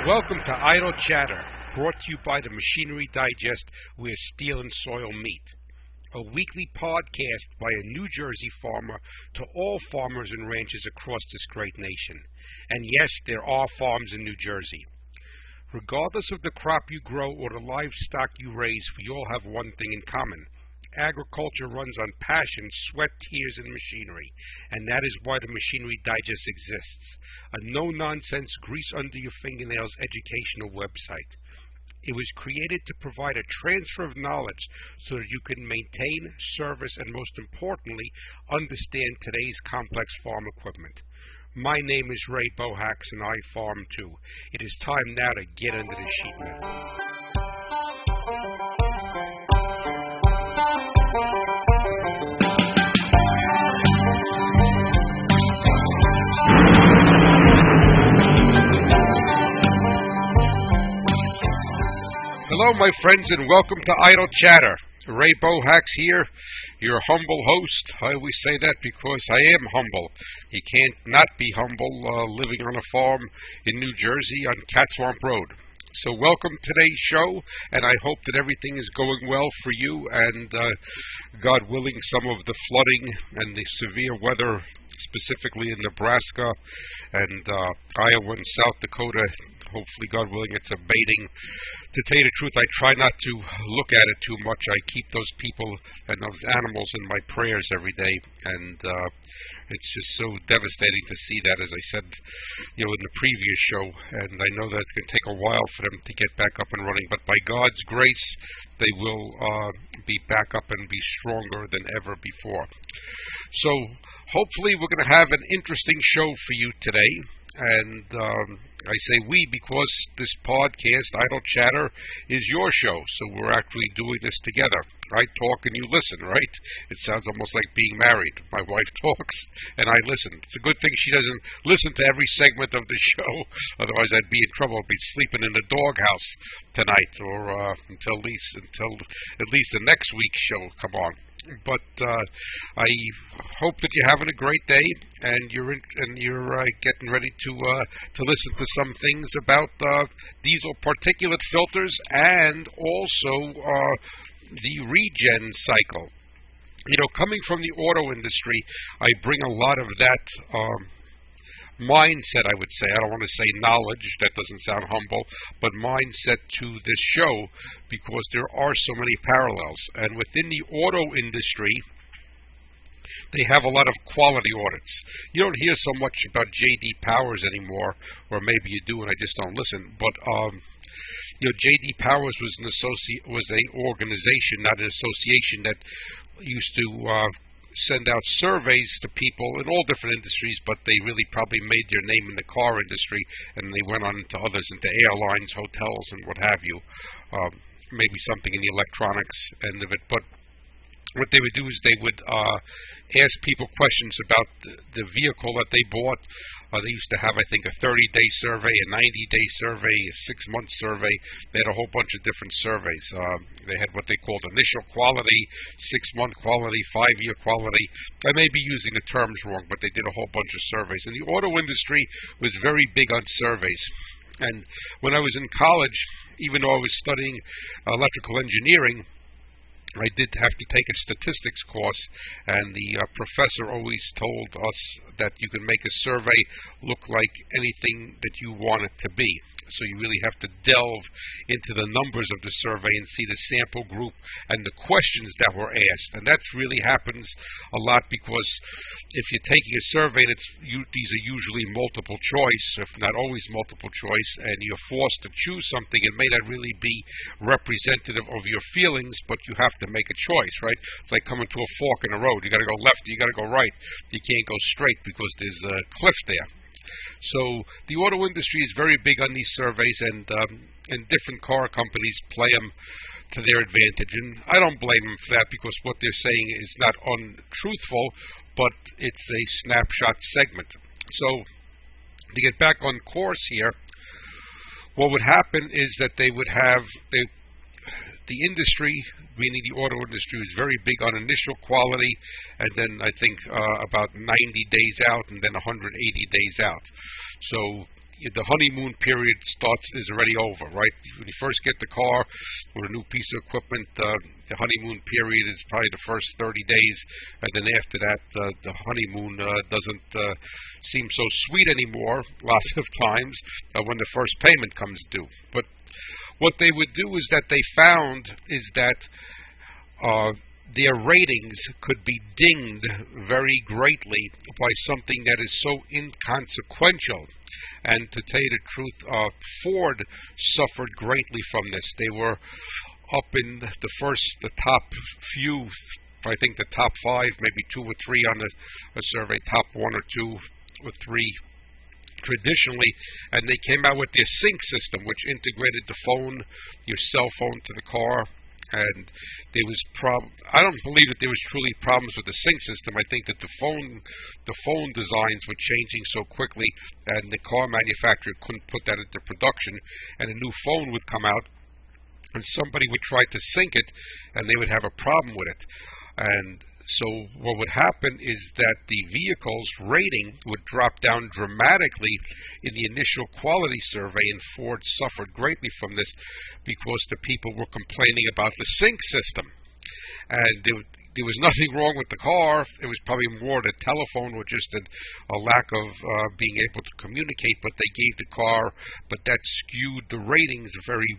Welcome to Idle Chatter, brought to you by the Machinery Digest, where steel and soil meet. A weekly podcast by a New Jersey farmer to all farmers and ranchers across this great nation. And yes, there are farms in New Jersey. Regardless of the crop you grow or the livestock you raise, we all have one thing in common. Agriculture runs on passion, sweat, tears, and machinery, and that is why the Machinery Digest exists. A no-nonsense, grease-under-your-fingernails educational website. It was created to provide a transfer of knowledge so that you can maintain, service, and most importantly, understand today's complex farm equipment. My name is Ray Bohax, and I farm too. It is time now to get under the sheet metal. Hello, my friends, and welcome to Idle Chatter. Ray Bohax here, your humble host. I always say that because I am humble. You can't not be humble living on a farm in New Jersey on Cat Swamp Road. So welcome to today's show, and I hope that everything is going well for you, and God willing, some of the flooding and the severe weather, specifically in Nebraska and Iowa and South Dakota, hopefully, God willing, it's abating. To tell you the truth, I try not to look at it too much. I keep those people and those animals in my prayers every day, and it's just so devastating to see that, as I said, in the previous show, and I know that it's going to take a while for them to get back up and running, but by God's grace, they will be back up and be stronger than ever before. So, hopefully, we're going to have an interesting show for you today, and I say we because this podcast, Idle Chatter, is your show, so we're actually doing this together. I talk and you listen, right? It sounds almost like being married. My wife talks and I listen. It's a good thing she doesn't listen to every segment of the show, otherwise I'd be in trouble. I'd be sleeping in the doghouse tonight, or until at least the next week's show come on. But I hope that you're having a great day, and you're getting ready to listen to some things about diesel particulate filters and also the regen cycle. Coming from the auto industry, I bring a lot of that mindset, I would say. I don't want to say knowledge, that doesn't sound humble, but mindset to this show, because there are so many parallels. And within the auto industry, they have a lot of quality audits. You don't hear so much about J.D. Powers anymore, or maybe you do and I just don't listen, but J.D. Powers was an organization, not an association, that used to send out surveys to people in all different industries, but they really probably made their name in the car industry, and they went on to others, into airlines, hotels, and what have you. Maybe something in the electronics end of it. But what they would do is they would ask people questions about the vehicle that they bought. They used to have, I think, a 30-day survey, a 90-day survey, a 6-month survey. They had a whole bunch of different surveys. They had what they called initial quality, 6-month quality, 5-year quality. I may be using the terms wrong, but they did a whole bunch of surveys. And the auto industry was very big on surveys. And when I was in college, even though I was studying electrical engineering, I did have to take a statistics course, and the professor always told us that you can make a survey look like anything that you want it to be. So you really have to delve into the numbers of the survey and see the sample group and the questions that were asked. And that really happens a lot, because if you're taking a survey, these are usually multiple choice, if not always multiple choice, and you're forced to choose something. It may not really be representative of your feelings, but you have to make a choice, right? It's like coming to a fork in the road. You got to go left, you got to go right. You can't go straight because there's a cliff there. So the auto industry is very big on these surveys, and different car companies play them to their advantage. And I don't blame them for that, because what they're saying is not untruthful, but it's a snapshot segment. So to get back on course here, what would happen is that they would have the industry, meaning the auto industry, is very big on initial quality, and then I think about 90 days out, and then 180 days out. So the honeymoon period is already over, right? When you first get the car or a new piece of equipment, the honeymoon period is probably the first 30 days, and then after that, the honeymoon doesn't seem so sweet anymore. Lots of times when the first payment comes due. But what they would do is that they found is that their ratings could be dinged very greatly by something that is so inconsequential. And to tell you the truth, Ford suffered greatly from this. They were up in the top few, I think the top 5, maybe 2 or 3 on a survey, top 1 or 2 or 3 traditionally, and they came out with their sync system, which integrated the phone, your cell phone to the car. And there was I don't believe that there was truly problems with the sync system. I think that the phone designs were changing so quickly, and the car manufacturer couldn't put that into production, and a new phone would come out, and somebody would try to sync it, and they would have a problem with it. And so what would happen is that the vehicle's rating would drop down dramatically in the initial quality survey, and Ford suffered greatly from this because the people were complaining about the sync system. And there was nothing wrong with the car. It was probably more the telephone or just a lack of being able to communicate, but they gave the car, but that skewed the ratings very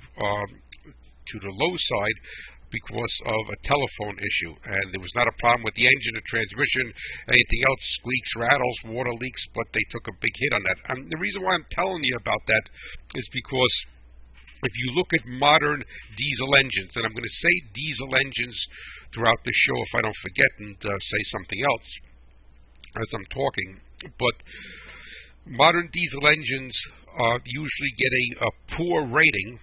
to the low side, because of a telephone issue. And there was not a problem with the engine, the transmission, anything else, squeaks, rattles, water leaks, but they took a big hit on that. And the reason why I'm telling you about that is because if you look at modern diesel engines, and I'm going to say diesel engines throughout the show if I don't forget and say something else as I'm talking, but modern diesel engines usually get a poor rating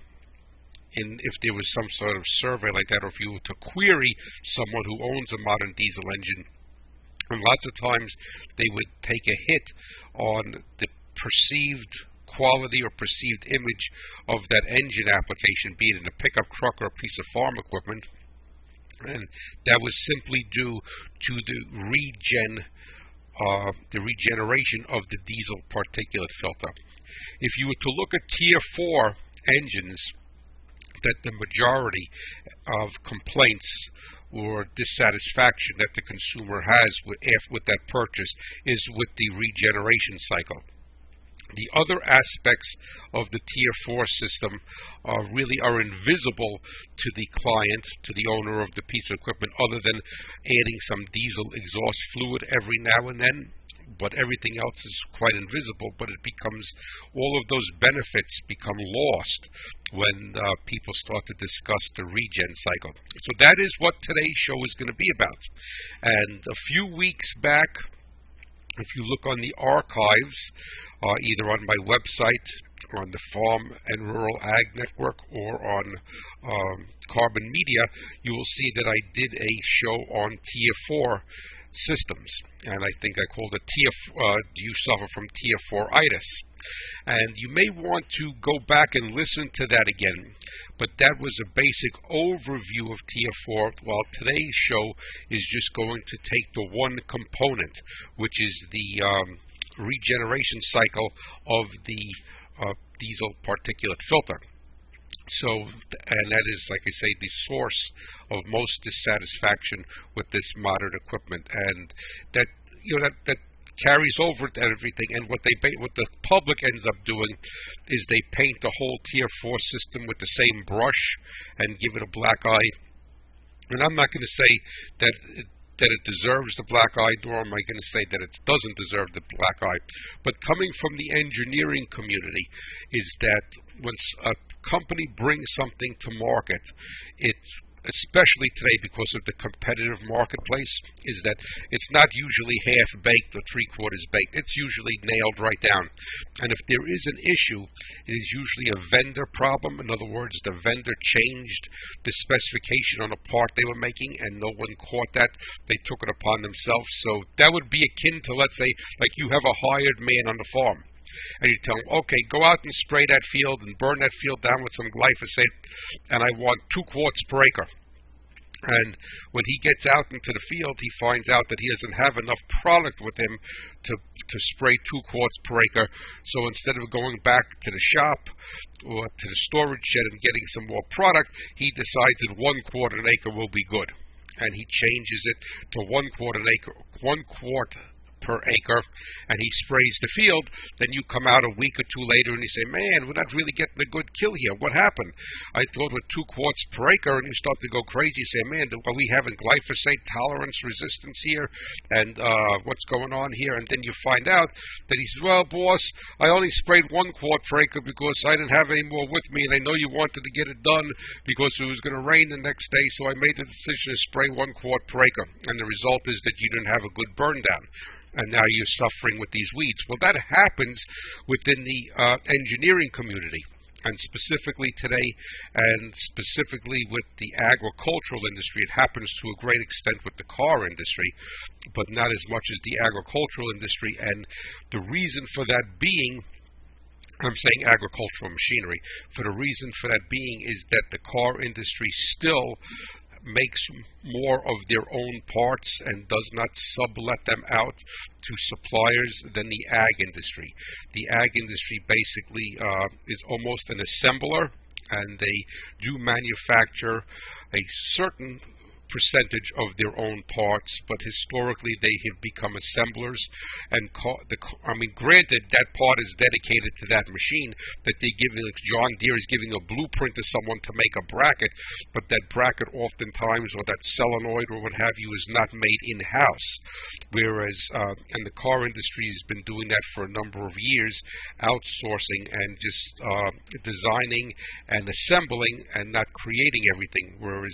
if there was some sort of survey like that, or if you were to query someone who owns a modern diesel engine, and lots of times they would take a hit on the perceived quality or perceived image of that engine application, be it in a pickup truck or a piece of farm equipment, and that was simply due to the regeneration of the diesel particulate filter. If you were to look at Tier 4 engines, that the majority of complaints or dissatisfaction that the consumer has with that purchase is with the regeneration cycle. The other aspects of the Tier 4 system really are invisible to the client, to the owner of the piece of equipment, other than adding some diesel exhaust fluid every now and then. But everything else is quite invisible, but it becomes, all of those benefits become lost when people start to discuss the regen cycle. So that is what today's show is going to be about. And a few weeks back, if you look on the archives, either on my website, or on the Farm and Rural Ag Network, or on Carbon Media, you will see that I did a show on Tier 4 systems, and I think I called it do you suffer from Tier 4-itis? And you may want to go back and listen to that again, but that was a basic overview of Tier 4, while today's show is just going to take the one component, which is the regeneration cycle of the diesel particulate filter. So, and that is, like I say, the source of most dissatisfaction with this modern equipment, and that that carries over to everything. And what the public ends up doing is they paint the whole Tier 4 system with the same brush and give it a black eye. And I'm not going to say that it deserves the black eye, nor am I going to say that it doesn't deserve the black eye. But coming from the engineering community is that when a company brings something to market, especially today because of the competitive marketplace, is that it's not usually half-baked or three-quarters baked. It's usually nailed right down. And if there is an issue, it is usually a vendor problem. In other words, the vendor changed the specification on a part they were making, and no one caught that. They took it upon themselves. So that would be akin to, let's say, like you have a hired man on the farm, and you tell him, okay, go out and spray that field and burn that field down with some glyphosate, and I want 2 quarts per acre. And when he gets out into the field, he finds out that he doesn't have enough product with him to spray 2 quarts per acre. So instead of going back to the shop or to the storage shed and getting some more product, he decides that 1 quart an acre will be good. And he changes it to 1 quart an acre, 1 quart per acre, and he sprays the field. Then you come out a week or two later and you say, man, we're not really getting a good kill here. What happened? I thought with 2 quarts per acre, and you start to go crazy. You say, man, are we having glyphosate tolerance resistance here? And what's going on here? And then you find out that he says, well, boss, I only sprayed 1 quart per acre because I didn't have any more with me, and I know you wanted to get it done because it was going to rain the next day, so I made the decision to spray 1 quart per acre. And the result is that you didn't have a good burn down. And now you're suffering with these weeds. Well, that happens within the engineering community, and specifically today, and specifically with the agricultural industry. It happens to a great extent with the car industry, but not as much as the agricultural industry. And the reason for that being, I'm saying agricultural machinery, for the reason for that being is that the car industry still makes more of their own parts and does not sublet them out to suppliers than the ag industry. The ag industry basically is almost an assembler, and they do manufacture a certain percentage of their own parts, but historically they have become assemblers. And granted, that part is dedicated to that machine, that they give, like John Deere is giving a blueprint to someone to make a bracket, but that bracket oftentimes, or that solenoid or what have you, is not made in-house. Whereas, and the car industry has been doing that for a number of years, outsourcing and just designing and assembling and not creating everything. Whereas,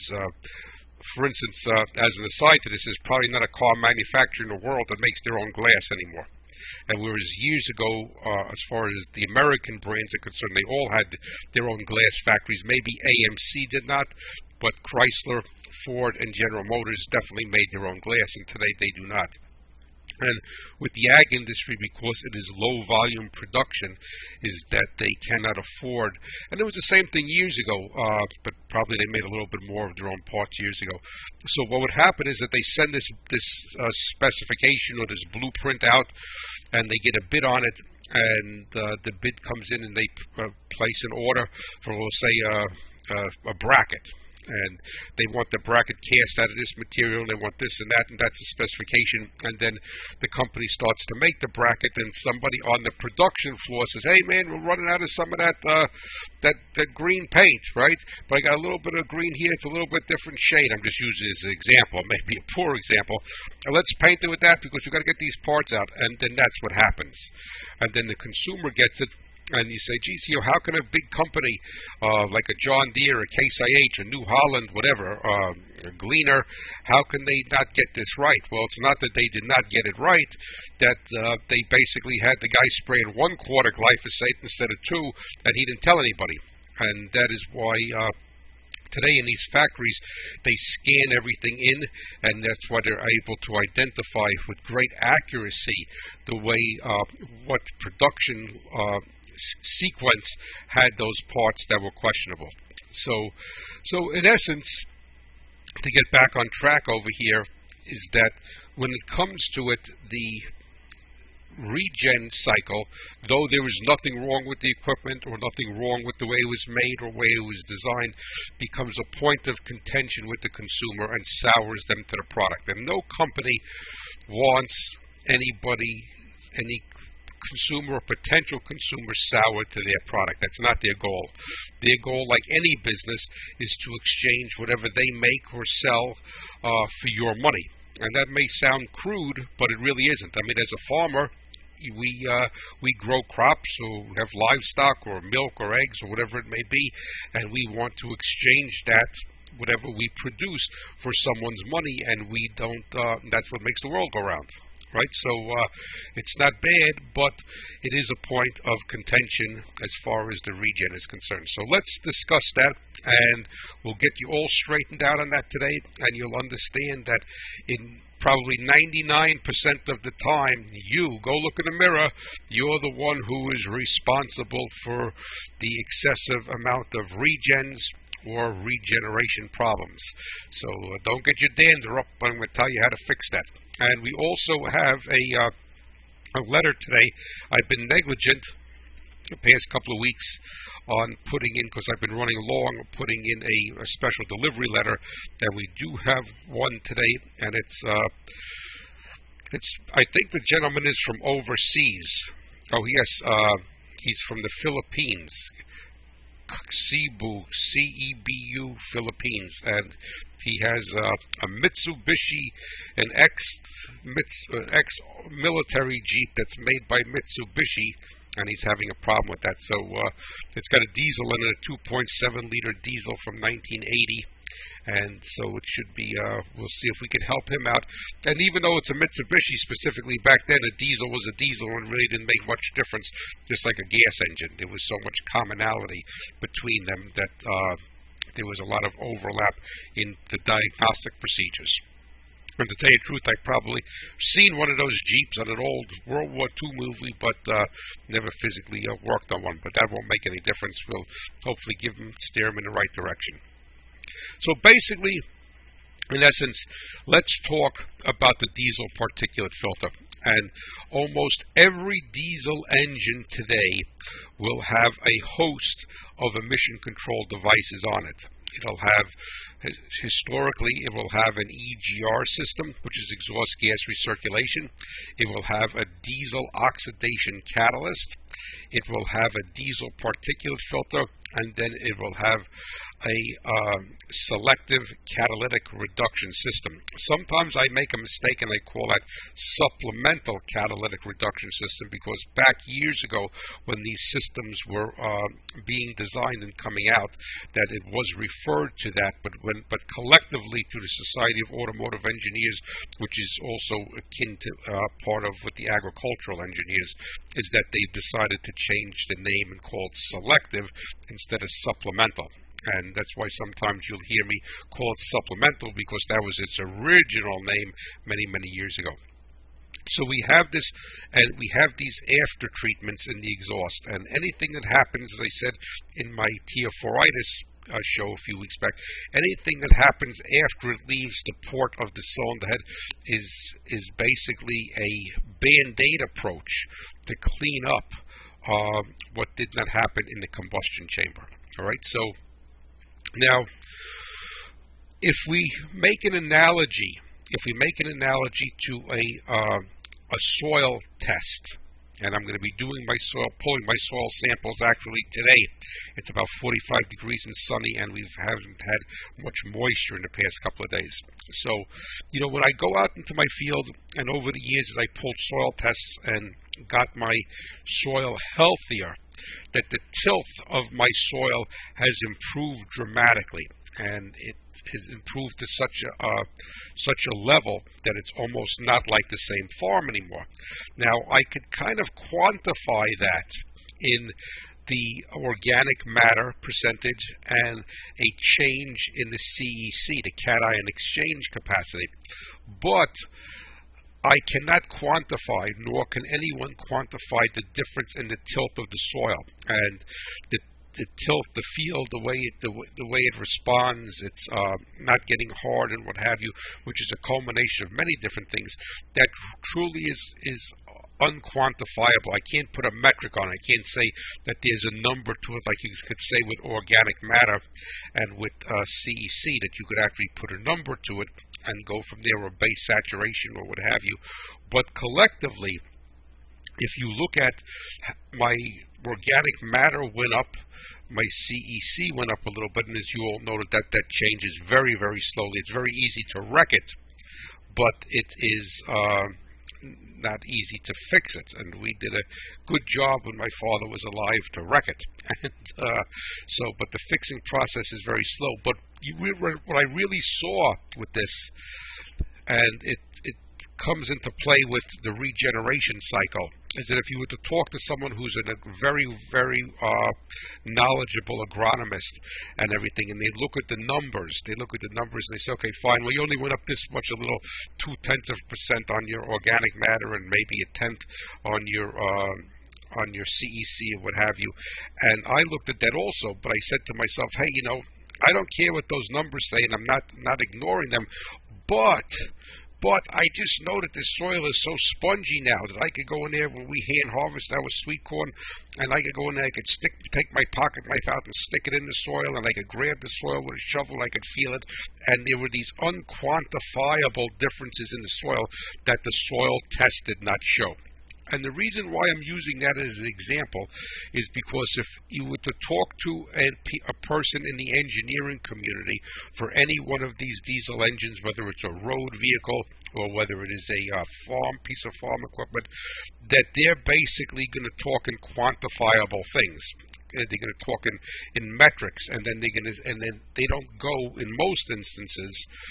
for instance, as an aside to this, there's probably not a car manufacturer in the world that makes their own glass anymore. And whereas years ago, as far as the American brands are concerned, they all had their own glass factories. Maybe AMC did not, but Chrysler, Ford, and General Motors definitely made their own glass, and today they do not. And with the ag industry, because it is low volume production, is that they cannot afford. And it was the same thing years ago, but probably they made a little bit more of their own parts years ago. So what would happen is that they send this specification or this blueprint out, and they get a bid on it, and the bid comes in, and they place an order for, we'll say, a bracket. And they want the bracket cast out of this material, and they want this and that, and that's the specification. And then the company starts to make the bracket, and somebody on the production floor says, hey man, we're running out of some of that green paint, right? But I got a little bit of green here, it's a little bit different shade. I'm just using it as an example, maybe a poor example. And let's paint it with that because we've got to get these parts out. And then that's what happens. And then the consumer gets it. And you say, geez, how can a big company like a John Deere, a Case IH, a New Holland, whatever, a Gleaner, how can they not get this right? Well, it's not that they did not get it right, that they basically had the guy spraying 1 quart of glyphosate instead of 2, and he didn't tell anybody. And that is why today in these factories, they scan everything in, and that's why they're able to identify with great accuracy the way what production sequence had those parts that were questionable. So in essence, to get back on track over here, is that when it comes to it, the regen cycle, though there is nothing wrong with the equipment or nothing wrong with the way it was made or the way it was designed, becomes a point of contention with the consumer and sours them to the product. And no company wants anybody, any consumer or potential consumer, sour to their product. That's not their goal. Their goal, like any business, is to exchange whatever they make or sell for your money. And that may sound crude, but it really isn't. I mean, as a farmer, we grow crops, or have livestock or milk or eggs or whatever it may be, and we want to exchange that, whatever we produce, for someone's money, and we don't, that's what makes the world go round. Right? So it's not bad, but it is a point of contention as far as the regen is concerned. So let's discuss that, and we'll get you all straightened out on that today, and you'll understand that in probably 99% of the time, you go look in the mirror, you're the one who is responsible for the excessive amount of regens or regeneration problems. So don't get your dander up, but I'm going to tell you how to fix that. And we also have a letter today. I've been negligent the past couple of weeks on putting in, because I've been running long, putting in a special delivery letter, and we do have one today, and it's I think the gentleman is from overseas. Oh yes, he's from the Philippines. Cebu, C-E-B-U, Philippines, and he has a Mitsubishi, an ex-military Jeep that's made by Mitsubishi, and he's having a problem with that. So it's got a diesel in it, a 2.7-liter diesel from 1980, and so it should be, we'll see if we can help him out. And even though it's a Mitsubishi specifically, back then a diesel was a diesel and really didn't make much difference, just like a gas engine. There was so much commonality between them that there was a lot of overlap in the diagnostic procedures. And to tell you the truth, I've probably seen one of those Jeeps on an old World War II movie, but never physically worked on one. But that won't make any difference. We'll hopefully steer him in the right direction. So basically, in essence, let's talk about the diesel particulate filter. And almost every diesel engine today will have a host of emission control devices on it. It'll have, historically, it will have an EGR system, which is exhaust gas recirculation. It will have a diesel oxidation catalyst. It will have a diesel particulate filter, and then it will have a selective catalytic reduction system. Sometimes I make a mistake and I call that supplemental catalytic reduction system, because back years ago when these systems were being designed and coming out, that it was referred to that, but collectively to the Society of Automotive Engineers, which is also akin to part of with the agricultural engineers, is that they decided to change the name and call it selective instead of supplemental. And that's why sometimes you'll hear me call it supplemental, because that was its original name many, many years ago. So we have this, and we have these after treatments in the exhaust. And anything that happens, as I said in my Theophoritis show a few weeks back, anything that happens after it leaves the port of the cylinder head is basically a band-aid approach to clean up what did not happen in the combustion chamber. All right, so now, if we make an analogy to a soil test, and I'm going to be doing pulling my soil samples actually today. It's about 45 degrees and sunny, and we haven't had much moisture in the past couple of days. So, when I go out into my field, and over the years as I pulled soil tests and got my soil healthier, that the tilth of my soil has improved dramatically, and it has improved to such a level that it's almost not like the same farm anymore. Now, I could kind of quantify that in the organic matter percentage and a change in the CEC, the cation exchange capacity, but I cannot quantify, nor can anyone quantify, the difference in the tilt of the soil and the tilt, the feel, the way it responds. It's not getting hard and what have you, which is a culmination of many different things. That truly is unquantifiable. I can't put a metric on it. I can't say that there's a number to it, like you could say with organic matter and with CEC, that you could actually put a number to it and go from there, or base saturation or what have you. But collectively, if you look at my organic matter went up, my CEC went up a little bit, and as you all know, that changes very, very slowly. It's very easy to wreck it, but it is not easy to fix it. And we did a good job when my father was alive to wreck it. And but the fixing process is very slow. But what I really saw with this, and it comes into play with the regeneration cycle, is that if you were to talk to someone who's a very, very knowledgeable agronomist and everything, and they look at the numbers, and they say, okay, fine, well, you only went up this much, a little 0.2% on your organic matter, and maybe 1/10 on your CEC or what have you. And I looked at that also, but I said to myself, hey, I don't care what those numbers say, and I'm not ignoring them, but I just know that the soil is so spongy now that I could go in there when we hand harvest our sweet corn, and I could go in there, I could take my pocket knife out and stick it in the soil, and I could grab the soil with a shovel, I could feel it, and there were these unquantifiable differences in the soil that the soil test did not show. And the reason why I'm using that as an example is because if you were to talk to a person in the engineering community for any one of these diesel engines, whether it's a road vehicle or whether it is a piece of farm equipment, that they're basically going to talk in quantifiable things. They're going to talk in metrics, and then they don't go in most instances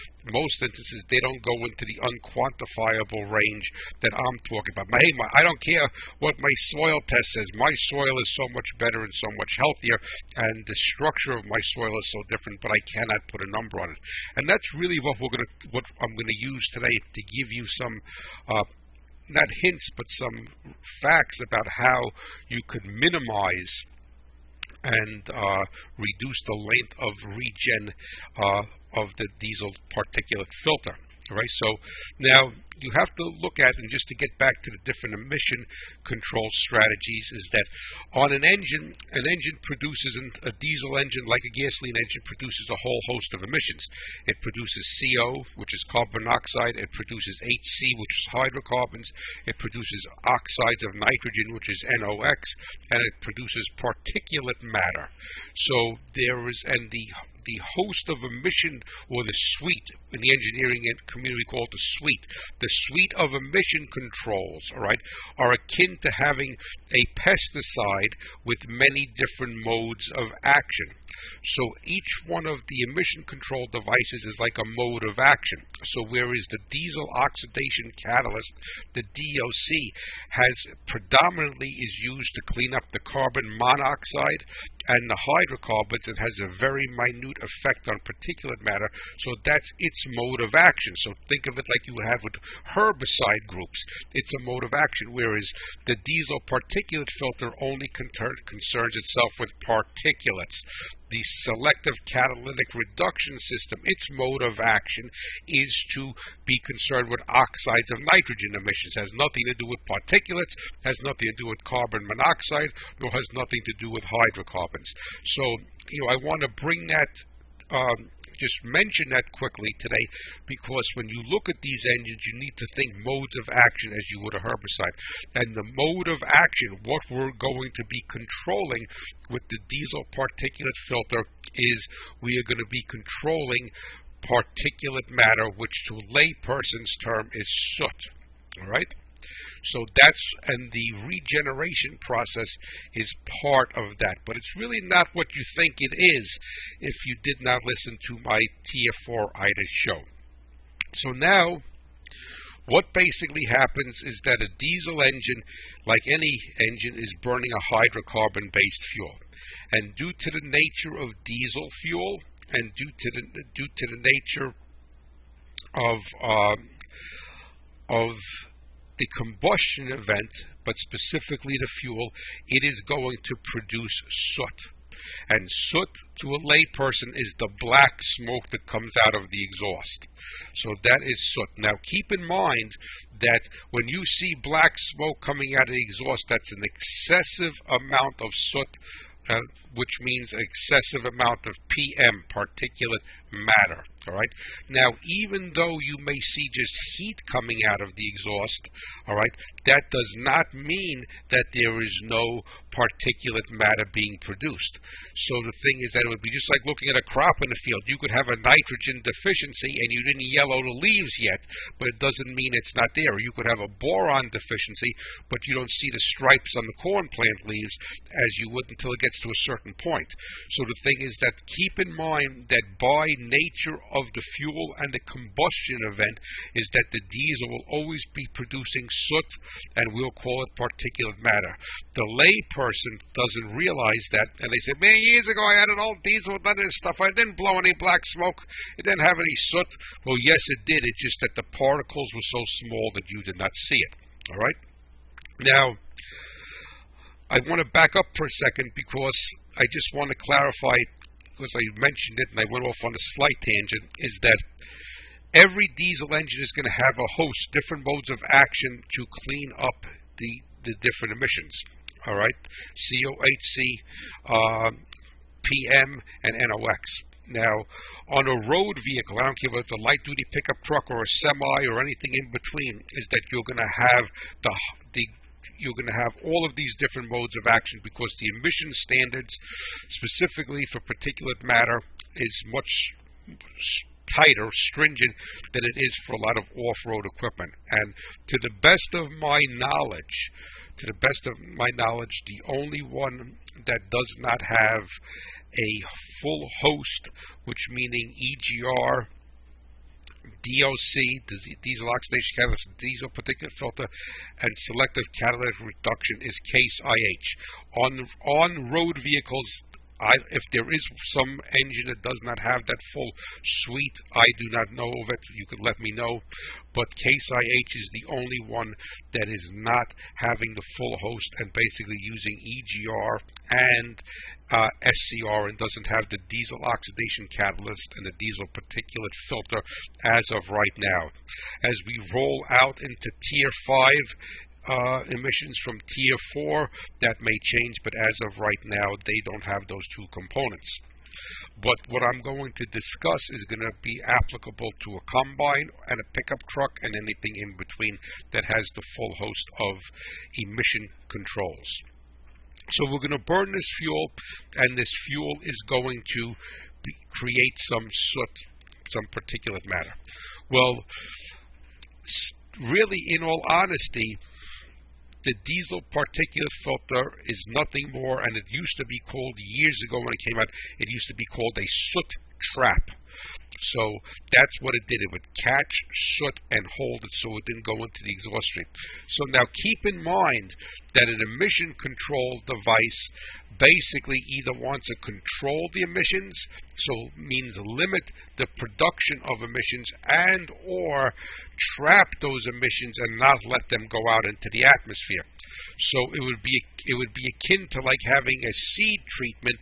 they don't go into the unquantifiable range that I'm talking about. I don't care what my soil test says. My soil is so much better and so much healthier, and the structure of my soil is so different, but I cannot put a number on it. And that's really what I'm going to use today to give you some not hints, but some facts about how you could minimize and reduce the length of regen of the diesel particulate filter. All right, so now you have to look at, and just to get back to the different emission control strategies, is that on an engine produces, a diesel engine, like a gasoline engine, produces a whole host of emissions. It produces CO, which is carbon monoxide. It produces HC, which is hydrocarbons. It produces oxides of nitrogen, which is NOx, and it produces particulate matter. So there is, and the host of emission, or the suite, in the engineering community called the suite of emission controls, all right, are akin to having a pesticide with many different modes of action. So each one of the emission control devices is like a mode of action. So whereas the diesel oxidation catalyst, the DOC, predominantly is used to clean up the carbon monoxide and the hydrocarbons, it has a very minute effect on particulate matter. So that's its mode of action. So think of it like you would have with herbicide groups. It's a mode of action, whereas the diesel particulate filter only concerns itself with particulates. The selective catalytic reduction system, its mode of action is to be concerned with oxides of nitrogen emissions. It has nothing to do with particulates, has nothing to do with carbon monoxide, nor has nothing to do with hydrocarbons. So, I want to bring that, just mention that quickly today, because when you look at these engines, you need to think modes of action as you would a herbicide. And the mode of action, what we're going to be controlling with the diesel particulate filter, is we are going to be controlling particulate matter, which to a layperson's term is soot. All right? So and the regeneration process is part of that. But it's really not what you think it is if you did not listen to my Tier 4 IDA show. So now, what basically happens is that a diesel engine, like any engine, is burning a hydrocarbon-based fuel. And due to the nature of diesel fuel, and due to the nature of the combustion event, but specifically the fuel, it is going to produce soot. And soot, to a layperson, is the black smoke that comes out of the exhaust. So that is soot. Now keep in mind that when you see black smoke coming out of the exhaust, that's an excessive amount of soot, which means an excessive amount of PM, particulate matter. All right. Now, even though you may see just heat coming out of the exhaust, all right, that does not mean that there is no particulate matter being produced. So the thing is that it would be just like looking at a crop in the field. You could have a nitrogen deficiency and you didn't yellow the leaves yet, but it doesn't mean it's not there. You could have a boron deficiency, but you don't see the stripes on the corn plant leaves as you would until it gets to a certain point. So the thing is that keep in mind that by nature of the fuel and the combustion event is that the diesel will always be producing soot, and we'll call it particulate matter. The lay person doesn't realize that, and they say, man, years ago I had an old diesel with none of this stuff. I didn't blow any black smoke. It didn't have any soot. Well, yes, it did. It's just that the particles were so small that you did not see it. All right? Now, I want to back up for a second because I just want to clarify because I mentioned it and I went off on a slight tangent, is that every diesel engine is going to have a host, different modes of action to clean up the different emissions. All right, COHC, PM, and NOx. Now, on a road vehicle, I don't care whether it's a light-duty pickup truck or a semi or anything in between, is that you're going to have you're going to have all of these different modes of action, because the emission standards, specifically for particulate matter, is much tighter, stringent than it is for a lot of off-road equipment. And to the best of my knowledge, the only one that does not have a full host, which meaning EGR, DOC, diesel oxidation catalyst, diesel particulate filter, and selective catalytic reduction, is Case IH. On road vehicles, if there is some engine that does not have that full suite, I do not know of it. You could let me know. But Case IH is the only one that is not having the full host and basically using EGR and SCR, and doesn't have the diesel oxidation catalyst and the diesel particulate filter as of right now. As we roll out into Tier 5, emissions from Tier 4, that may change, but as of right now, they don't have those two components. But what I'm going to discuss is going to be applicable to a combine and a pickup truck and anything in between that has the full host of emission controls. So we're going to burn this fuel, and this fuel is going to create some soot, some particulate matter. Well, really, in all honesty, the diesel particulate filter is nothing more, and it used to be called, years ago when it came out, it used to be called a soot trap. So that's what it did. It would catch soot and hold it so it didn't go into the exhaust stream. So now keep in mind that an emission control device basically either wants to control the emissions, so means limit the production of emissions, and or trap those emissions and not let them go out into the atmosphere. So it would be akin to like having a seed treatment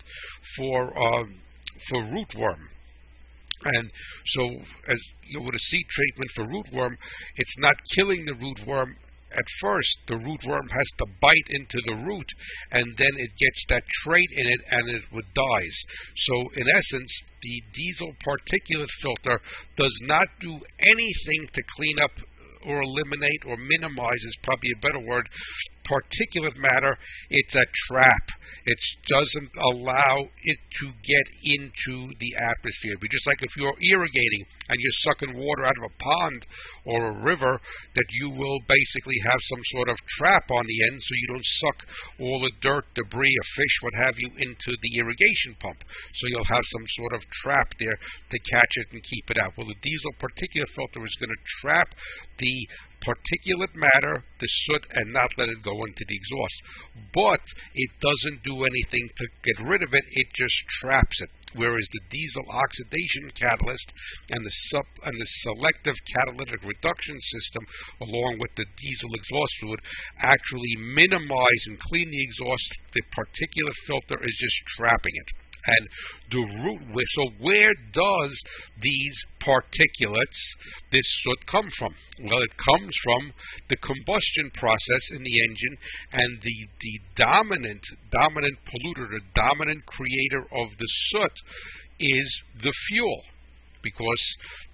for rootworm. And so, as you know, with a seed treatment for rootworm, it's not killing the rootworm at first. The rootworm has to bite into the root, and then it gets that trait in it, and it dies. So, in essence, the diesel particulate filter does not do anything to clean up or eliminate or minimize, is probably a better word, particulate matter. It's a trap. It doesn't allow it to get into the atmosphere. It'd be just like if you're irrigating and you're sucking water out of a pond or a river, that you will basically have some sort of trap on the end so you don't suck all the dirt, debris, or fish, what have you, into the irrigation pump. So you'll have some sort of trap there to catch it and keep it out. Well, the diesel particulate filter is going to trap the particulate matter, the soot, and not let it go into the exhaust. But it doesn't do anything to get rid of it, it just traps it. Whereas the diesel oxidation catalyst and the selective catalytic reduction system, along with the diesel exhaust fluid, actually minimize and clean the exhaust. The particulate filter is just trapping it. And so where does these particulates, this soot, come from? Well, it comes from the combustion process in the engine, and the dominant polluter, the dominant creator of the soot is the fuel, because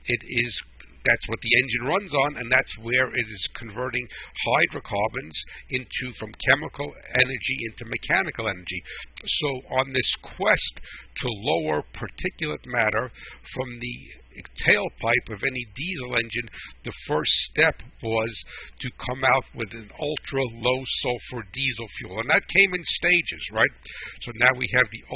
that's what the engine runs on, and that's where it is converting hydrocarbons from chemical energy into mechanical energy. So on this quest to lower particulate matter from the tailpipe of any diesel engine, the first step was to come out with an ultra-low sulfur diesel fuel, and that came in stages, right? So now we have the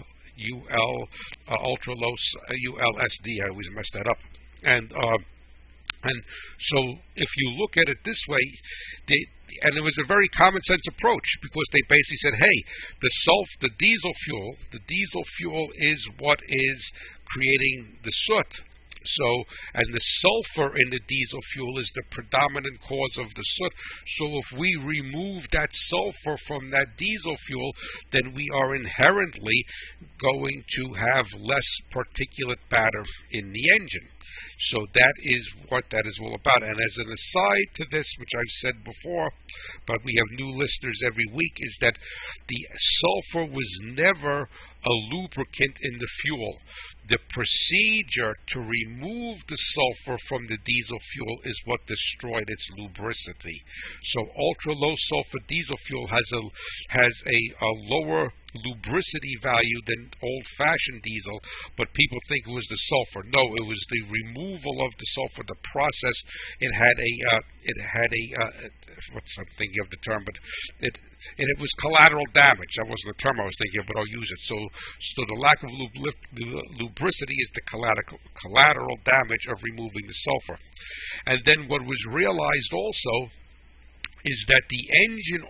ultra-low ULSD. I always mess that up. And so if you look at it this way, and it was a very common sense approach, because they basically said, hey, the diesel fuel is what is creating the soot. So, and the sulfur in the diesel fuel is the predominant cause of the soot. So if we remove that sulfur from that diesel fuel, then we are inherently going to have less particulate matter in the engine. So that is what that is all about. And as an aside to this, which I've said before, but we have new listeners every week, is that the sulfur was never a lubricant in the fuel. The procedure to remove the sulfur from the diesel fuel is what destroyed its lubricity. So ultra-low sulfur diesel fuel has a lower lubricity value than old-fashioned diesel, but people think it was the sulfur. No, it was the removal of the sulfur, the process. It had a what's I'm thinking of the term, but it was collateral damage. That wasn't the term I was thinking of, but I'll use it. So the lack of lubricity is the collateral damage of removing the sulfur. And then what was realized also is that the engine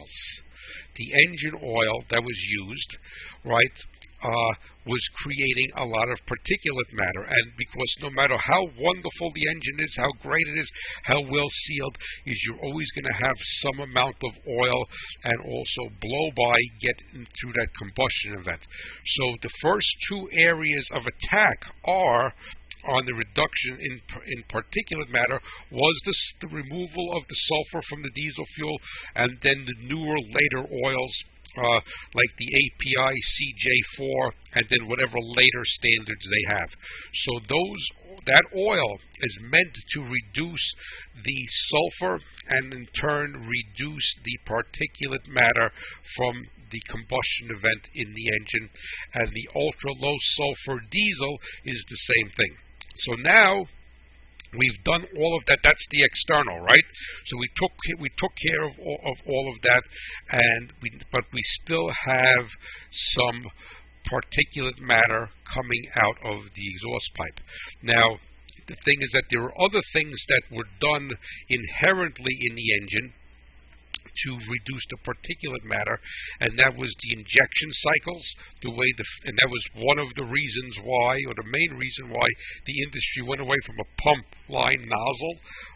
oil that was used, right, was creating a lot of particulate matter. And because no matter how wonderful the engine is, how great it is, how well sealed, is you're always going to have some amount of oil and also blow-by get through that combustion event. So the first two areas of attack are on the reduction in particulate matter was the removal of the sulfur from the diesel fuel, and then the newer, later oils like the API CJ4, and then whatever later standards they have. So that oil is meant to reduce the sulfur and in turn reduce the particulate matter from the combustion event in the engine, and the ultra low sulfur diesel is the same thing. So now we've done all of that. That's the external, right? So we took care of all of that, but we still have some particulate matter coming out of the exhaust pipe. Now, the thing is that there are other things that were done inherently in the engine to reduce the particulate matter, and that was the injection cycles, and that was one of the reasons why, or the main reason why, the industry went away from a pump line nozzle,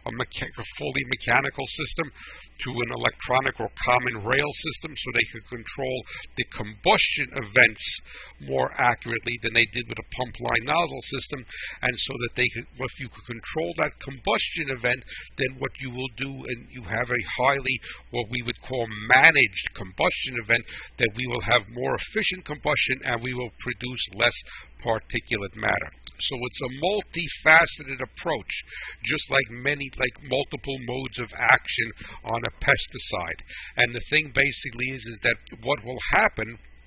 a fully mechanical system, to an electronic or common rail system, so they could control the combustion events more accurately than they did with a pump line nozzle system. And so that if you could control that combustion event, then what you will do, and you have a highly, what we would call managed combustion event, that we will have more efficient combustion and we will produce less particulate matter. So it's a multifaceted approach, just like multiple modes of action on a pesticide. And the thing basically is that what will happen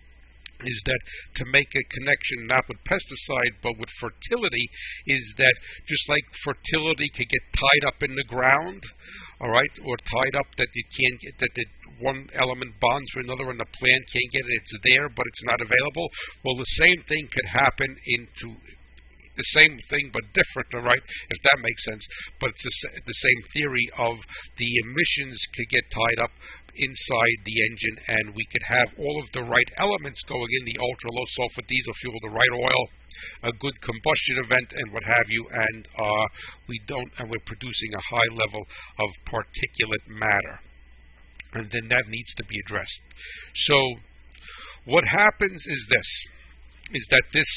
is that, to make a connection not with pesticide but with fertility, is that just like fertility could get tied up in the ground, all right, or tied up that you can't get, that the one element bonds to another and the plant can't get it, it's there but it's not available. Well, the same thing could happen into the same thing but different, all right, if that makes sense. But it's the same theory of the emissions could get tied up inside the engine, and we could have all of the right elements going in, the ultra low sulfur diesel fuel, the right oil, a good combustion event, and what have you, and we're producing a high level of particulate matter, and then that needs to be addressed. So what happens is that this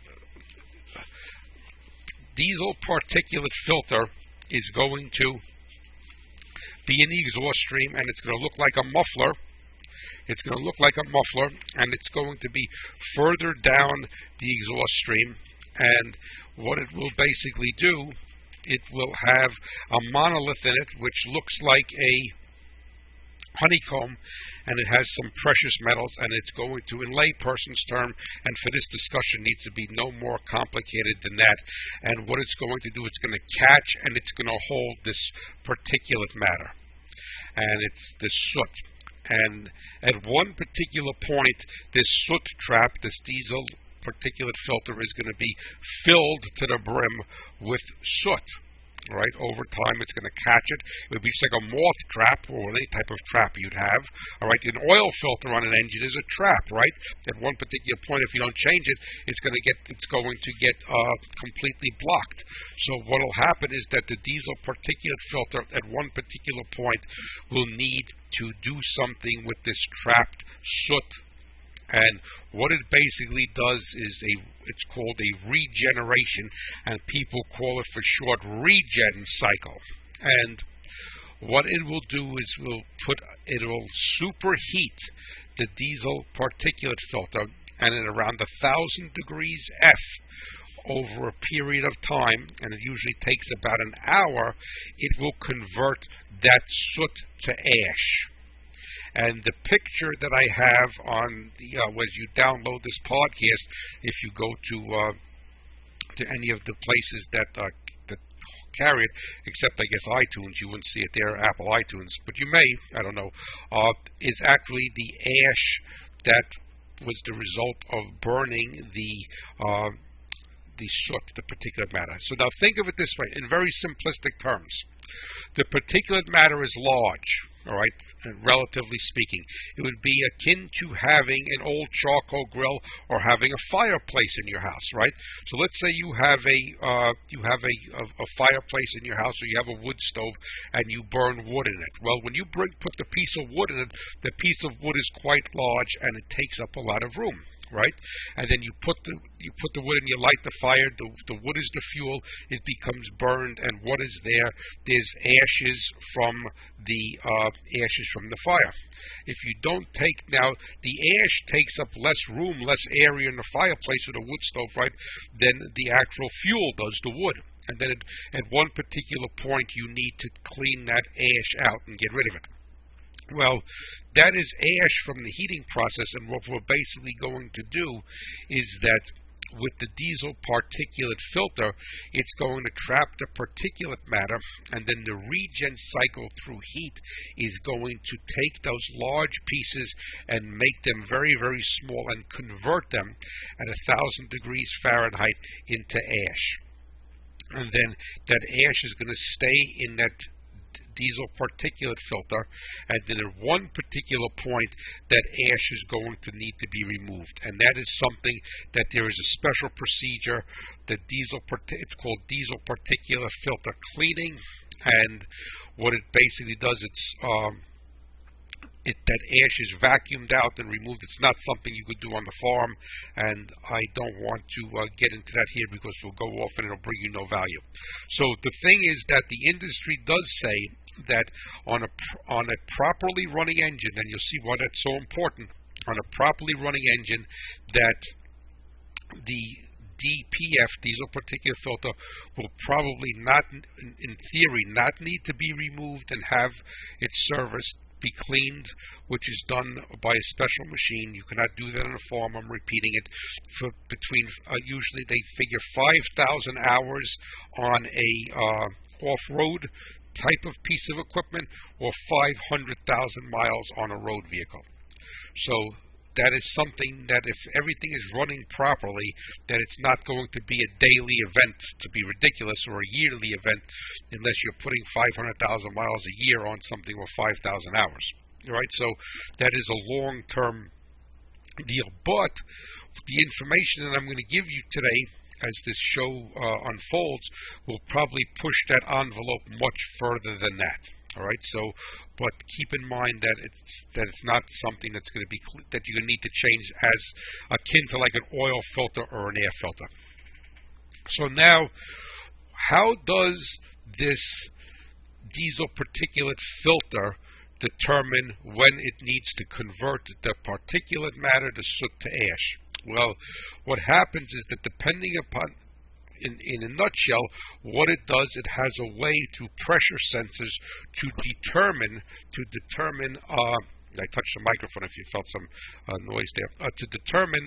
diesel particulate filter is going to be in the exhaust stream, and it's going to look like a muffler. It's going to look like a muffler, and it's going to be further down the exhaust stream. And what it will basically do, it will have a monolith in it, which looks like a honeycomb, and it has some precious metals, and it's going to, in layperson's term, and for this discussion needs to be no more complicated than that, and what it's going to do, it's going to catch and it's going to hold this particulate matter, and it's this soot. And at one particular point, this soot trap, this diesel particulate filter, is going to be filled to the brim with soot. Right, over time it's going to catch it. It would be just like a moth trap or any type of trap you'd have. All right, an oil filter on an engine is a trap, right? At one particular point, if you don't change it, it's going to get completely blocked. So what will happen is that the diesel particulate filter at one particular point will need to do something with this trapped soot. And what it basically does is it's called a regeneration, and people call it for short regen cycle. And what it will do is it will superheat the diesel particulate filter, and at around 1,000 degrees F over a period of time, and it usually takes about an hour, it will convert that soot to ash. And the picture that I have on the as you download this podcast, if you go to any of the places that carry it, except I guess iTunes, you wouldn't see it there, Apple iTunes, but you may, I don't know, is actually the ash that was the result of burning the soot, the particulate matter. So now think of it this way, in very simplistic terms. The particulate matter is large, all right, relatively speaking. It would be akin to having an old charcoal grill or having a fireplace in your house, right? So let's say you have a fireplace in your house, or you have a wood stove, and you burn wood in it. Well, when you put the piece of wood in it, the piece of wood is quite large, and it takes up a lot of room. Right, and then you put the wood and you light the fire. The wood is the fuel. It becomes burned, and what is there? There's ashes from the fire. If you don't take now, the ash takes up less room, less area in the fireplace with a wood stove, right? Than the actual fuel does the wood. And then at one particular point, you need to clean that ash out and get rid of it. Well, that is ash from the heating process, and what we're basically going to do is that with the diesel particulate filter, it's going to trap the particulate matter, and then the regen cycle through heat is going to take those large pieces and make them very, very small and convert them at 1,000 degrees Fahrenheit into ash. And then that ash is going to stay in that diesel particulate filter, and then at one particular point that ash is going to need to be removed, and that is something that there is a special procedure. It's called diesel particulate filter cleaning, and what it basically does, that ash is vacuumed out and removed. It's not something you could do on the farm, and I don't want to get into that here because we'll go off and it'll bring you no value. So the thing is that the industry does say that on a properly running engine, and you'll see why that's so important, on a properly running engine, that the DPF, diesel particulate filter, will probably not, in theory, not need to be removed and have it serviced, be cleaned, which is done by a special machine. You cannot do that on a farm. I'm repeating it. For between usually they figure 5,000 hours on a off-road type of piece of equipment, or 500,000 miles on a road vehicle. So that is something that if everything is running properly, that it's not going to be a daily event to be ridiculous, or a yearly event, unless you're putting 500,000 miles a year on something with 5,000 hours. Right? So that is a long-term deal. But the information that I'm going to give you today, as this show unfolds, will probably push that envelope much further than that. All right, so, but keep in mind that it's not something that's going to be that you're going to need to change as akin to like an oil filter or an air filter. So now, how does this diesel particulate filter determine when it needs to convert the particulate matter, the soot, to ash? Well, what happens is that depending upon, in a nutshell, what it does, it has a way through pressure sensors to determine, I touched the microphone if you felt some noise there, to determine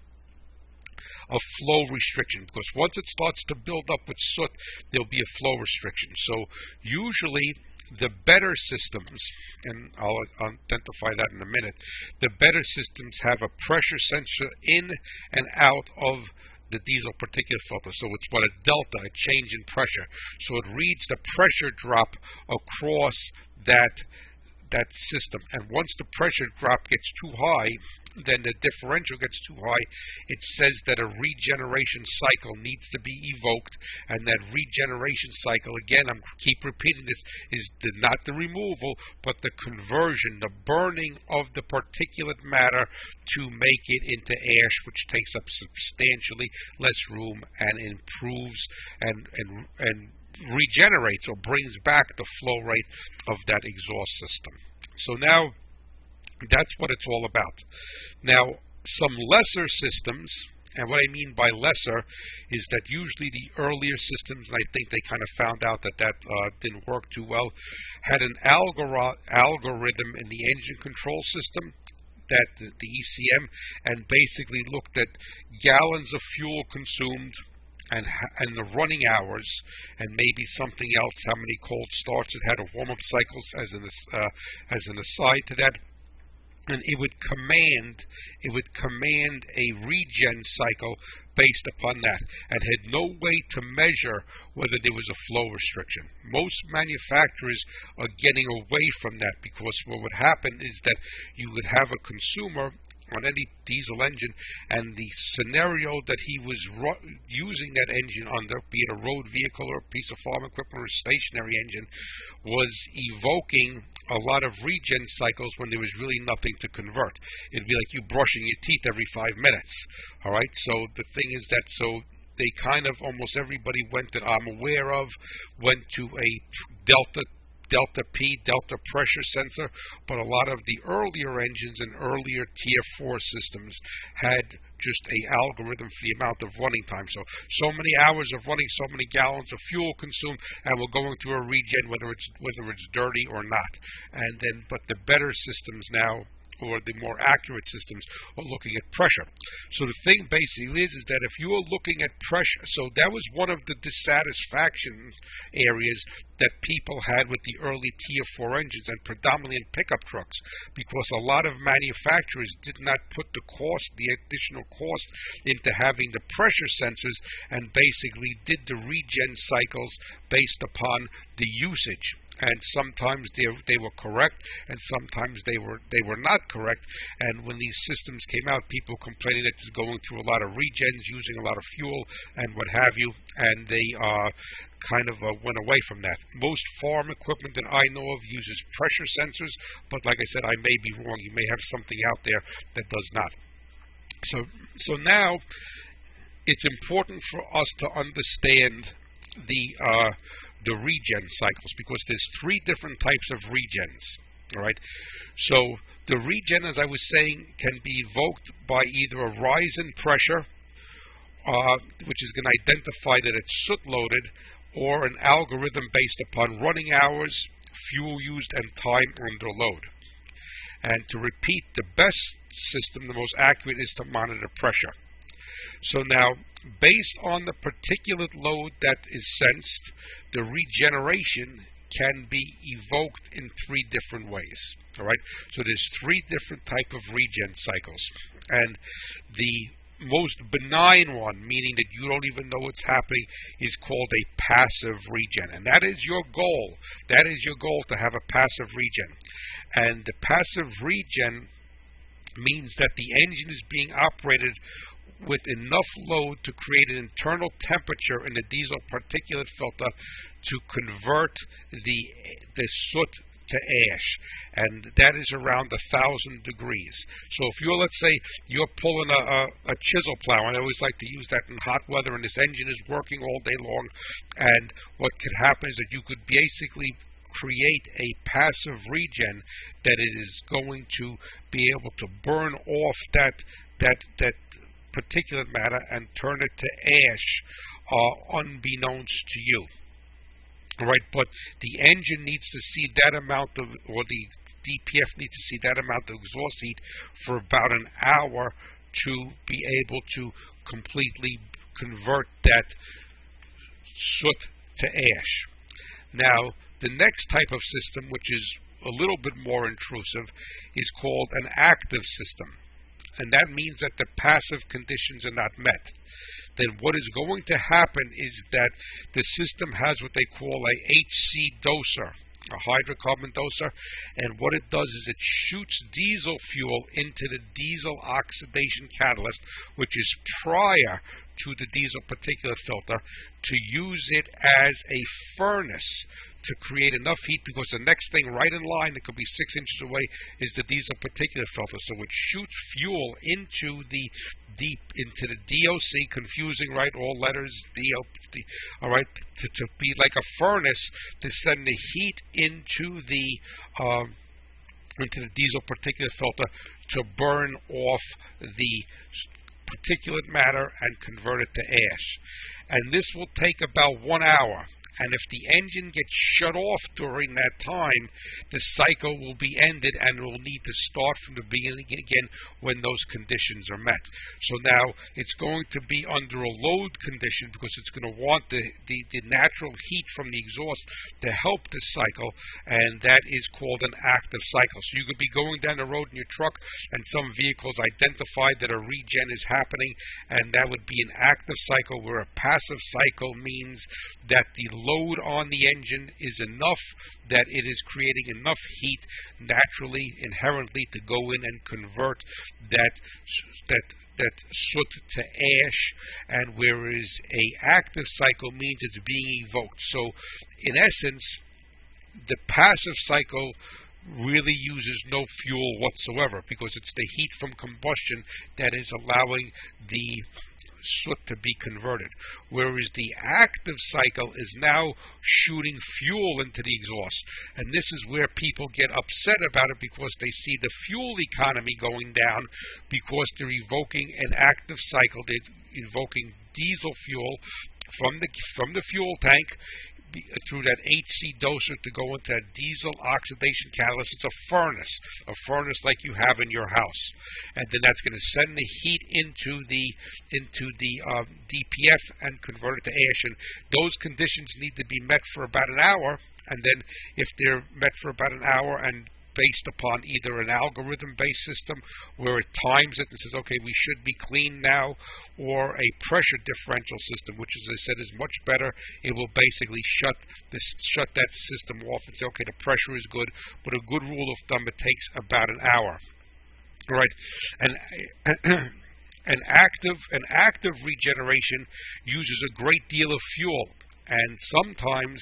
a flow restriction, because once it starts to build up with soot, there'll be a flow restriction. So usually the better systems, and I'll identify that in a minute, the better systems have a pressure sensor in and out of the diesel particulate filter. So it's what a delta, a change in pressure. So it reads the pressure drop across that system. And once the pressure drop gets too high, then the differential gets too high, it says that a regeneration cycle needs to be evoked, and that regeneration cycle, again, I'm keep repeating this, is not the removal, but the conversion, the burning of the particulate matter to make it into ash, which takes up substantially less room and improves and regenerates or brings back the flow rate of that exhaust system. So now that's what it's all about. Now, some lesser systems, and what I mean by lesser is that usually the earlier systems, and I think they kind of found out that didn't work too well, had an algorithm in the engine control system, that the ECM, and basically looked at gallons of fuel consumed and the running hours, and maybe something else, how many cold starts it had, or warm-up cycles, as an aside to that. And it would command a regen cycle based upon that, and had no way to measure whether there was a flow restriction. Most manufacturers are getting away from that, because what would happen is that you would have a consumer on any diesel engine, and the scenario that he was using that engine under, be it a road vehicle or a piece of farm equipment or a stationary engine, was evoking a lot of regen cycles when there was really nothing to convert. It'd be like you brushing your teeth every 5 minutes. All right, so the thing is that they kind of, almost everybody that I'm aware of, went to a delta pressure sensor, but a lot of the earlier engines and earlier Tier 4 systems had just a algorithm for the amount of running time. So many hours of running, so many gallons of fuel consumed, and we're going through a regen, whether it's dirty or not. And then, but the better systems now, or the more accurate systems, are looking at pressure. So the thing basically is that if you are looking at pressure, so that was one of the dissatisfaction areas that people had with the early Tier 4 engines, and predominantly in pickup trucks, because a lot of manufacturers did not put the additional cost into having the pressure sensors, and basically did the regen cycles based upon the usage. And sometimes they were correct, and sometimes they were not correct. And when these systems came out, people complaining that it's going through a lot of regens, using a lot of fuel, and what have you, and they kind of went away from that. Most farm equipment that I know of uses pressure sensors, but like I said, I may be wrong. You may have something out there that does not. So now it's important for us to understand the regen cycles, because there's 3 different types of regens. All right, so the regen, as I was saying, can be evoked by either a rise in pressure, which is going to identify that it's soot loaded, or an algorithm based upon running hours, fuel used, and time under load. And to repeat, the best system, the most accurate, is to monitor pressure. So now, based on the particulate load that is sensed, the regeneration can be evoked in 3 different ways. All right, so there's 3 different type of regen cycles, and the most benign one, meaning that you don't even know what's happening, is called a passive regen, and that is your goal. That is your goal, to have a passive regen. And the passive regen means that the engine is being operated with enough load to create an internal temperature in the diesel particulate filter to convert the soot to ash, and that is around 1,000 degrees. So if you're, let's say, you're pulling a chisel plow, and I always like to use that in hot weather, and this engine is working all day long, and what could happen is that you could basically create a passive regen that it is going to be able to burn off that particulate matter and turn it to ash, unbeknownst to you. All right, but the engine needs to see that amount of, or the DPF needs to see that amount of exhaust heat for about an hour to be able to completely convert that soot to ash. Now, the next type of system, which is a little bit more intrusive, is called an active system. and that means that the passive conditions are not met, then what is going to happen is that the system has what they call a HC doser, a hydrocarbon doser, and what it does is it shoots diesel fuel into the diesel oxidation catalyst, which is prior to the diesel particulate filter, to use it as a furnace to create enough heat, because the next thing right in line that could be 6 inches away is the diesel particulate filter. So it shoots fuel into the DOC, confusing, right? All letters, DOC, all right, to be like a furnace to send the heat into the diesel particulate filter to burn off the particulate matter and convert it to ash. And this will take about 1 hour. And if the engine gets shut off during that time, the cycle will be ended and it will need to start from the beginning again when those conditions are met. So now it's going to be under a load condition because it's going to want the natural heat from the exhaust to help this cycle, and that is called an active cycle. So you could be going down the road in your truck and some vehicles identify that a regen is happening, and that would be an active cycle, where a passive cycle means that the load on the engine is enough that it is creating enough heat naturally, inherently, to go in and convert that soot to ash, and whereas a active cycle means it's being evoked. So in essence, the passive cycle really uses no fuel whatsoever, because it's the heat from combustion that is allowing the soot to be converted, whereas the active cycle is now shooting fuel into the exhaust. And this is where people get upset about it, because they see the fuel economy going down because they're evoking an active cycle. They're invoking diesel fuel from the fuel tank through that HC doser to go into that diesel oxidation catalyst. It's a furnace like you have in your house, and then that's going to send the heat into the DPF and convert it to ash. And those conditions need to be met for about an hour, and then if they're met for about an hour and based upon either an algorithm-based system where it times it and says, okay, we should be clean now, or a pressure differential system, which, as I said, is much better. It will basically shut that system off and say, okay, the pressure is good, but a good rule of thumb, it takes about an hour. All right, and an active regeneration uses a great deal of fuel, and sometimes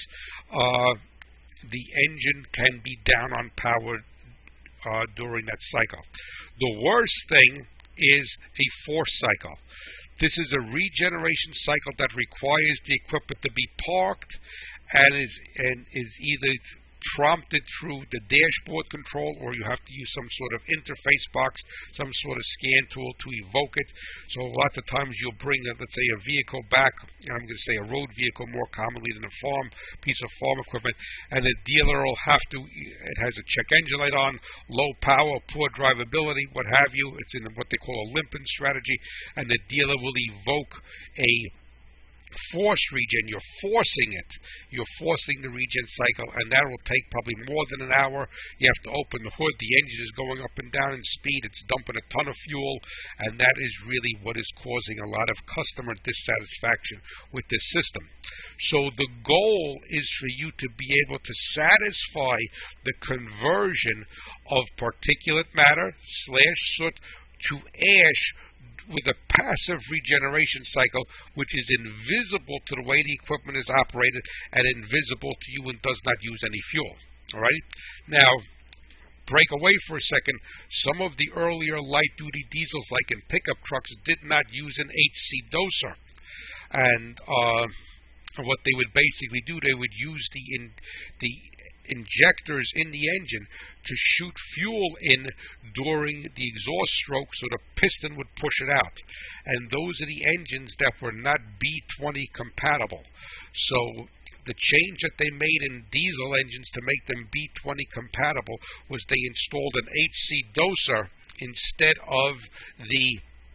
the engine can be down on power during that cycle. The worst thing is a force cycle. This is a regeneration cycle that requires the equipment to be parked and is either prompted through the dashboard control, or you have to use some sort of interface box, some sort of scan tool to evoke it. So lots of times you'll bring, let's say, a vehicle back, I'm going to say a road vehicle more commonly than a piece of farm equipment, and the dealer will have to, it has a check engine light on, low power, poor drivability, what have you. It's in what they call a limping strategy, and the dealer will evoke a force regen. You're forcing it. You're forcing the regen cycle, and that will take probably more than an hour. You have to open the hood. The engine is going up and down in speed. It's dumping a ton of fuel, and that is really what is causing a lot of customer dissatisfaction with this system. So the goal is for you to be able to satisfy the conversion of particulate matter / soot to ash with a passive regeneration cycle, which is invisible to the way the equipment is operated and invisible to you and does not use any fuel. All right? Now, break away for a second. Some of the earlier light-duty diesels, like in pickup trucks, did not use an HC doser. And what they would basically do, they would use the injectors in the engine to shoot fuel in during the exhaust stroke, so the piston would push it out. And those are the engines that were not B20 compatible. So the change that they made in diesel engines to make them B20 compatible was they installed an HC doser instead of the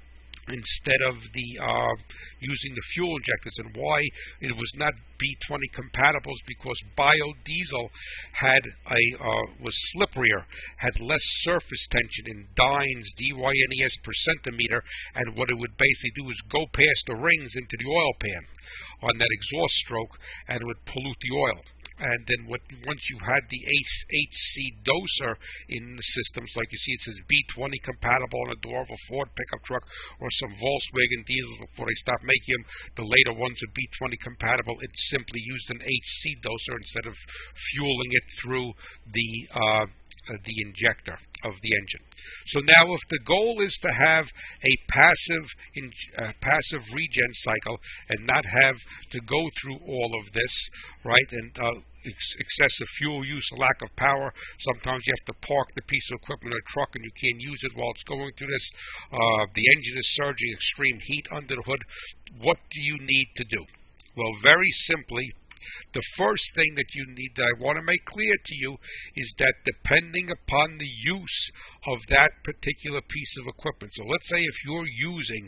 instead of the using the fuel injectors. And why it was not B20 compatible is because biodiesel was slipperier, had less surface tension in dynes, DYNES per centimeter, and what it would basically do is go past the rings into the oil pan on that exhaust stroke, and it would pollute the oil. And then once you had the HC doser in the systems, like you see it says B20 compatible on the door of a Ford pickup truck or some Volkswagen diesels before they stopped making them, the later ones are B20 compatible. It simply used an HC doser instead of fueling it through the injector of the engine. So now if the goal is to have a passive regen cycle and not have to go through all of this, right, and excessive fuel use, lack of power, sometimes you have to park the piece of equipment in a truck and you can't use it while it's going through this, the engine is surging, extreme heat under the hood, what do you need to do? Well, very simply, the first thing that you need, that I want to make clear to you, is that depending upon the use of that particular piece of equipment. So let's say if you're using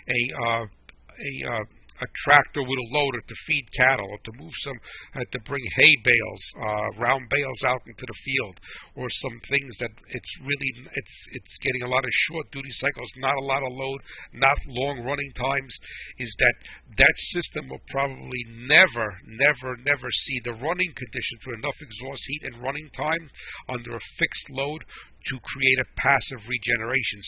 a tractor with a loader to feed cattle, or to move to bring hay bales, round bales out into the field, or some things that it's getting a lot of short duty cycles, not a lot of load, not long running times, is that system will probably never see the running conditions with enough exhaust heat and running time under a fixed load to create a passive regeneration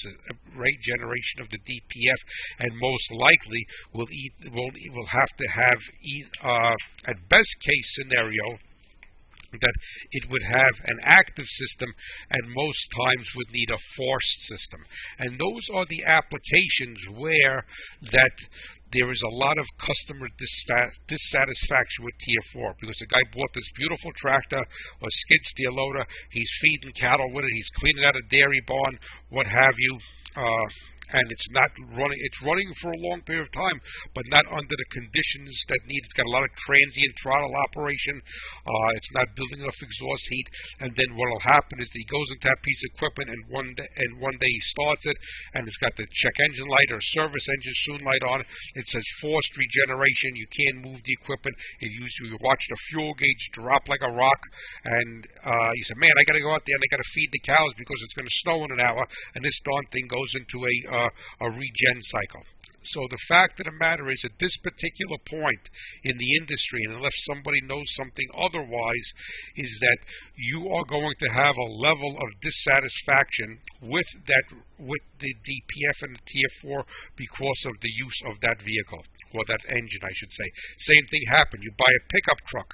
of the DPF, and most likely will have to have, at best case scenario, that it would have an active system, and most times would need a forced system. And those are the applications where that there is a lot of customer dissatisfaction with Tier 4, because the guy bought this beautiful tractor, a skid steer loader, he's feeding cattle with it, he's cleaning out a dairy barn, what have you, and it's not running. It's running for a long period of time, but not under the conditions that need. It's got a lot of transient throttle operation. It's not building enough exhaust heat. And then what will happen is he goes into that piece of equipment, and one day he starts it, and it's got the check engine light or service engine soon light on. It says forced regeneration. You can't move the equipment. You watch the fuel gauge drop like a rock, and you say, man, I got to go out there and I got to feed the cows because it's going to snow in an hour, and this darn thing goes into a regen cycle. So the fact of the matter is, at this particular point in the industry, and unless somebody knows something otherwise, is that you are going to have a level of dissatisfaction with the DPF and the Tier 4 because of the use of that vehicle, or that engine, I should say. Same thing happened. You buy a pickup truck.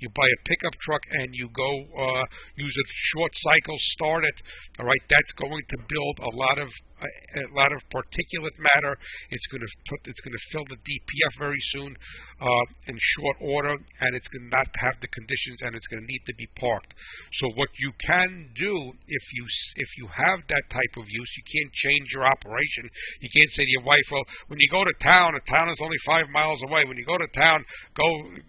And you go use a short cycle, start it. All right, that's going to build a lot of particulate matter. It's going to fill the DPF very soon in short order, and it's going to not have the conditions, and it's going to need to be parked. So what you can do, if you have that type of use, you can't change your operation. You can't say to your wife, well, when you go to town, a town is only 5 miles away. When you go to town, go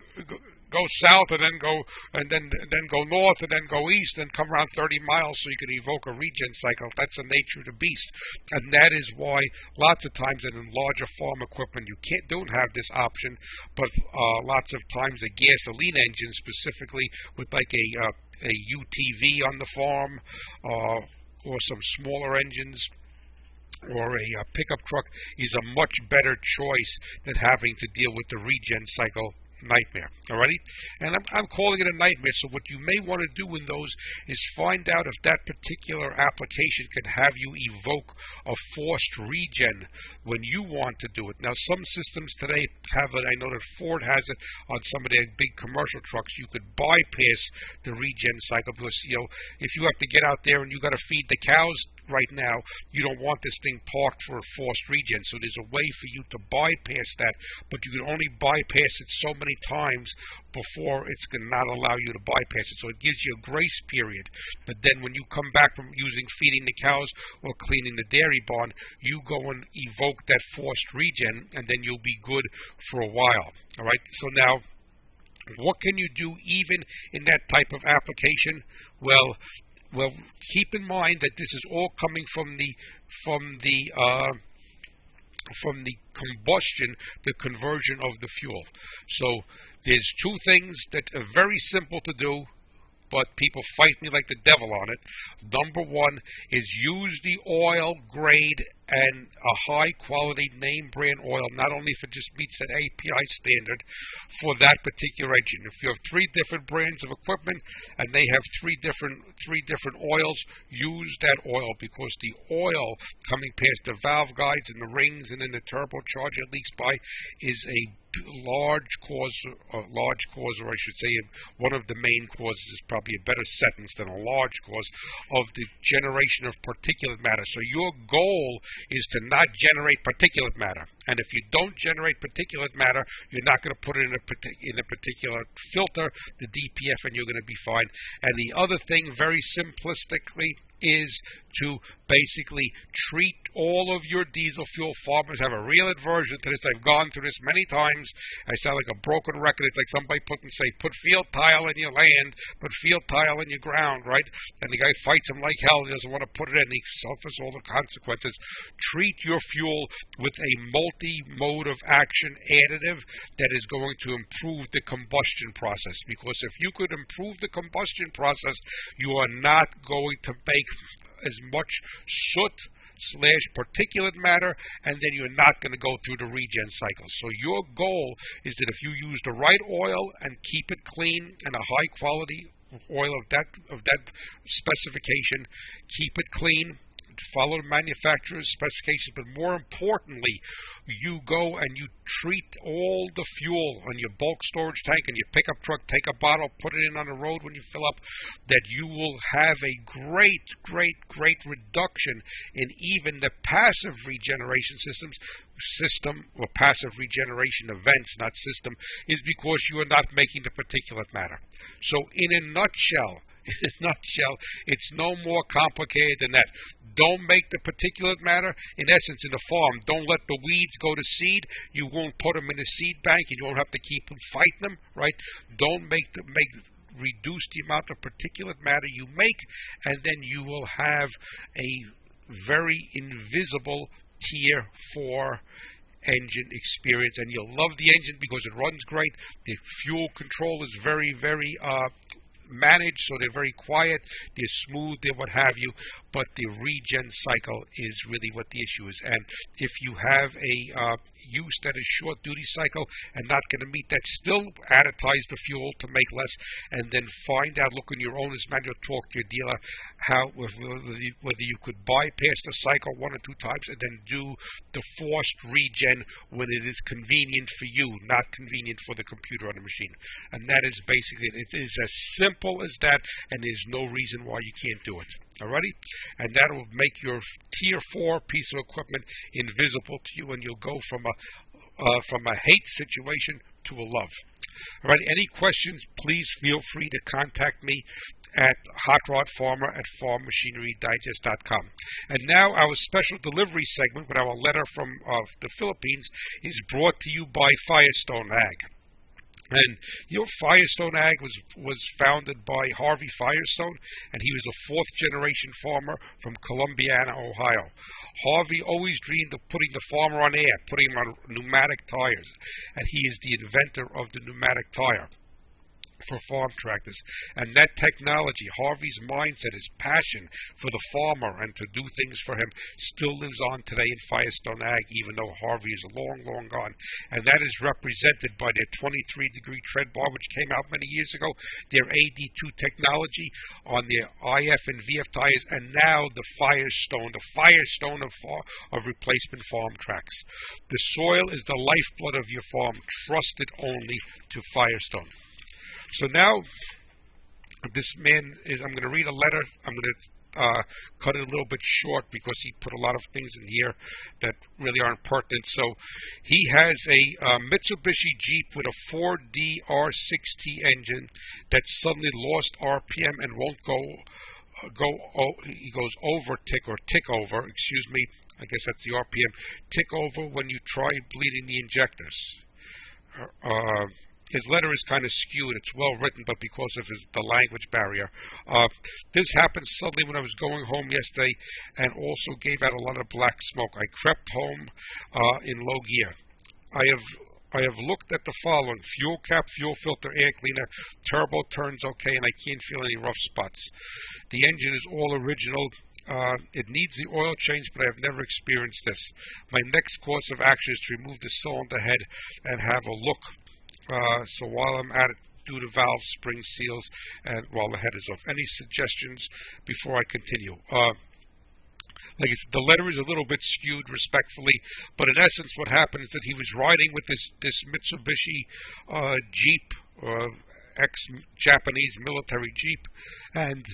south and then go north and then go east and come around 30 miles so you can evoke a regen cycle. That's the nature of the beast. And that is why lots of times in larger farm equipment you don't have this option, but lots of times a gasoline engine, specifically with like a UTV on the farm, or some smaller engines, or a pickup truck, is a much better choice than having to deal with the regen cycle nightmare. Alrighty? And I'm calling it a nightmare. So what you may want to do in those is find out if that particular application can have you evoke a forced regen when you want to do it. Now, some systems today have it. I know that Ford has it on some of their big commercial trucks. You could bypass the regen cycle, because if you have to get out there and you got to feed the cows right now, you don't want this thing parked for a forced regen. So there's a way for you to bypass that, but you can only bypass it so many times before it's going to not allow you to bypass it. So it gives you a grace period. But then when you come back from feeding the cows or cleaning the dairy barn, you go and evoke that forced regen, and then you'll be good for a while. All right. So now, what can you do even in that type of application? Well, keep in mind that this is all coming from the from the combustion, the conversion of the fuel. So there's two things that are very simple to do, but people fight me like the devil on it. Number one is use the oil grade and a high-quality name-brand oil, not only if it just meets that API standard for that particular engine. If you have three different brands of equipment and they have three different oils, use that oil, because the oil coming past the valve guides and the rings and then the turbocharger it leaks by is a large cause, or I should say one of the main causes is probably a better sentence than a large cause of the generation of particulate matter. So your goal is to not generate particulate matter, and if you don't generate particulate matter, you're not going to put it in a particular filter, the DPF, and you're going to be fine. And the other thing, very simplistically, is to basically treat all of your diesel fuel. Farmers have a real aversion to this. I've gone through this many times. I sound like a broken record. It's like somebody put field tile in your land, put field tile in your ground, right? And the guy fights him like hell. He doesn't want to put it in. He suffers all the consequences. Treat your fuel with a multi-mode of action additive that is going to improve the combustion process, because if you could improve the combustion process, you are not going to make as much soot / particulate matter, and then you're not going to go through the regen cycle. So your goal is that if you use the right oil and keep it clean and a high quality oil of that specification, keep it clean, follow the manufacturer's specifications, but more importantly, you go and you treat all the fuel on your bulk storage tank and your pickup truck, take a bottle, put it in on the road when you fill up, that you will have a great reduction in even the passive regeneration or passive regeneration events, not system, is because you are not making the particulate matter. So in a nutshell, it's no more complicated than that. Don't make the particulate matter. In essence, in the farm, don't let the weeds go to seed. You won't put them in a seed bank. You don't have to keep them fighting them, right? Don't reduce the amount of particulate matter you make, and then you will have a very invisible Tier 4 engine experience, and you'll love the engine because it runs great. The fuel control is very managed, so they're very quiet, they're smooth, they're what have you, but the regen cycle is really what the issue is. And if you have a use that is short duty cycle and not going to meet that, still additize the fuel to make less, and then find out, look in your owner's manual, talk to your dealer, whether you could bypass the cycle 1 or 2 times and then do the forced regen when it is convenient for you, not convenient for the computer on the machine. And that is basically it. It is as simple as that, and there's no reason why you can't do it. Alrighty? And that will make your Tier 4 piece of equipment invisible to you, and you'll go from a hate situation to a love. Alright, any questions, please feel free to contact me at HotRodFarmer@FarmMachineryDigest.com. And now our special delivery segment with our letter from the Philippines is brought to you by Firestone Ag. And Firestone Ag was founded by Harvey Firestone, and he was a 4th-generation farmer from Columbiana, Ohio. Harvey always dreamed of putting the farmer on air, putting him on pneumatic tires, and he is the inventor of the pneumatic tire for farm tractors. And that technology, Harvey's mindset, his passion for the farmer and to do things for him, still lives on today in Firestone Ag, even though Harvey is long gone. And that is represented by their 23-degree tread bar, which came out many years ago, their AD2 technology on their IF and VF tires, and now the Firestone of replacement farm tracks. The soil is the lifeblood of your farm. Trust it only to Firestone. So now, this man I'm going to read a letter. I'm going to cut it a little bit short because he put a lot of things in here that really aren't pertinent. So he has a Mitsubishi Jeep with a 4D R6T engine that suddenly lost RPM and won't he goes over tick over, excuse me, I guess that's the RPM, tick over when you try bleeding the injectors. his letter is kind of skewed. It's well written, but because of the language barrier. This happened suddenly when I was going home yesterday, and also gave out a lot of black smoke. I crept home in low gear. I have looked at the following: fuel cap, fuel filter, air cleaner, turbo turns okay, and I can't feel any rough spots. The engine is all original. It needs the oil change, but I have never experienced this. My next course of action is to remove the cylinder head and have a look. So while I'm at it, do the valve, spring seals, and while the head is off. Any suggestions before I continue? Like I said, the letter is a little bit skewed, respectfully, but in essence what happened is that he was riding with this Mitsubishi Jeep, ex-Japanese military Jeep, and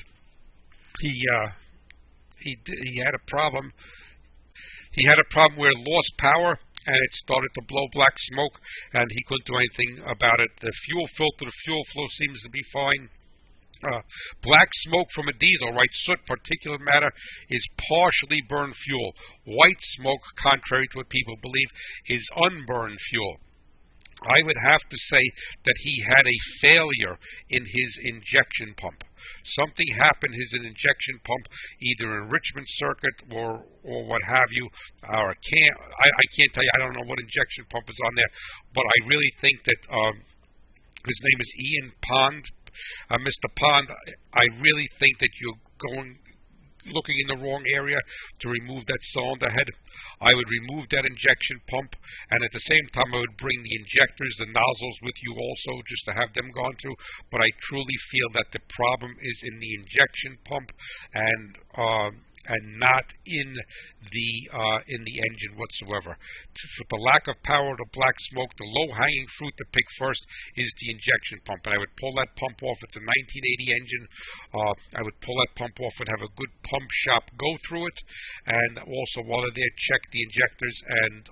he had a problem. He had a problem where it lost power, and it started to blow black smoke, and he couldn't do anything about it. The fuel filter, the fuel flow seems to be fine. Black smoke from a diesel, right, soot, particulate matter, is partially burned fuel. White smoke, contrary to what people believe, is unburned fuel. I would have to say that he had a failure in his injection pump. Something happened in his injection pump, either enrichment circuit or what have you. Or I can't tell you. I don't know what injection pump is on there, but I really think that his name is Ian Pond. Mr. Pond, I really think that you're looking in the wrong area to remove that cylinder head. I would remove that injection pump, and at the same time I would bring the injectors, the nozzles with you also, just to have them gone through. But I truly feel that the problem is in the injection pump and not in the engine whatsoever. For the lack of power, the black smoke, the low-hanging fruit to pick first is the injection pump, and I would pull that pump off. It's a 1980 engine. I would pull that pump off and have a good pump shop go through it, and also while they're there, check the injectors, and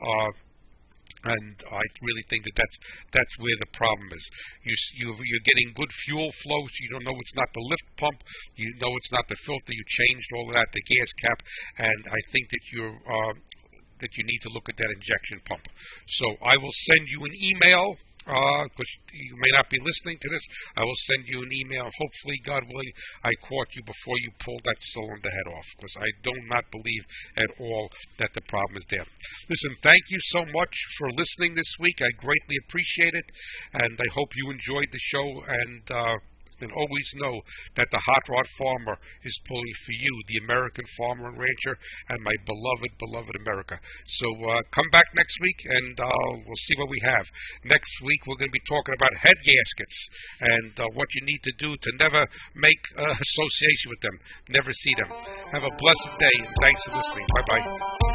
I really think that that's where the problem is. You're getting good fuel flow, so you don't know it's not the lift pump, you know it's not the filter, you changed all of that, the gas cap, and I think that you need to look at that injection pump. So I will send you an email, because you may not be listening to this. I will send you an email. Hopefully, God willing, I caught you before you pulled that cylinder head off, because I do not believe at all that the problem is there. Listen, thank you so much for listening this week. I greatly appreciate it, and I hope you enjoyed the show, and always know that the Hot Rod Farmer is pulling for you, the American farmer and rancher, and my beloved, beloved America. So come back next week, and we'll see what we have. Next week, we're going to be talking about head gaskets and what you need to do to never make association with them, never see them. Have a blessed day, and thanks for listening. Bye-bye.